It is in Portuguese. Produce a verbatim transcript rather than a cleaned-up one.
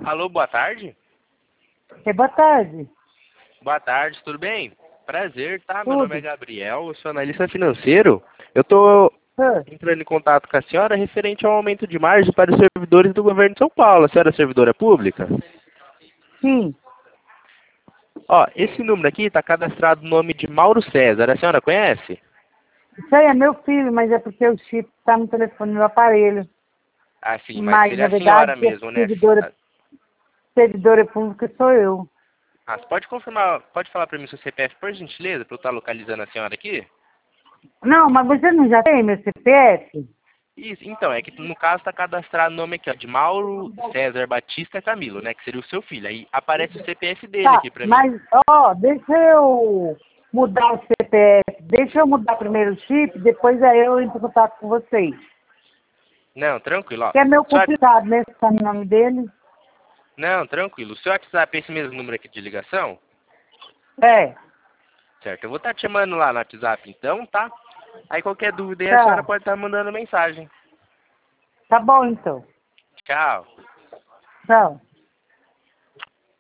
Alô, boa tarde? É, boa tarde. Boa tarde, tudo bem? Prazer, tá? Meu Tudo. nome é Gabriel, eu sou analista financeiro. Eu tô Ah, entrando em contato com a senhora referente ao aumento de margem para os servidores do governo de São Paulo. A senhora é servidora pública? sim. Ó, esse número aqui está cadastrado no nome de Mauro César. A senhora conhece? Isso aí é meu filho, mas é porque o chip está no telefone do aparelho. Ah, sim, mas Mas, seria na a senhora verdade, a mesmo, né? servidora, servidora pública sou eu. Ah, você pode confirmar, pode falar para mim seu C P F, por gentileza, para eu estar localizando a senhora aqui? Não, mas você não já tem meu C P F? Isso, então, é que no caso está cadastrado o nome aqui, ó, de Mauro César Batista Camilo, né, que seria o seu filho. Aí aparece o C P F dele Tá, aqui para mim. mas, ó, deixa eu mudar o C P F. Deixa eu mudar primeiro o chip, depois aí eu entro em contato com vocês. Não, tranquilo, ó. Que é meio Seu wa- complicado, né? Se tá no nome dele. Não, tranquilo. O seu WhatsApp é esse mesmo número aqui de ligação? É, Certo, eu vou estar te chamando lá no WhatsApp então, tá? Aí qualquer dúvida aí a senhora tá. pode estar mandando mensagem. Tá bom, então. Tchau. Tchau.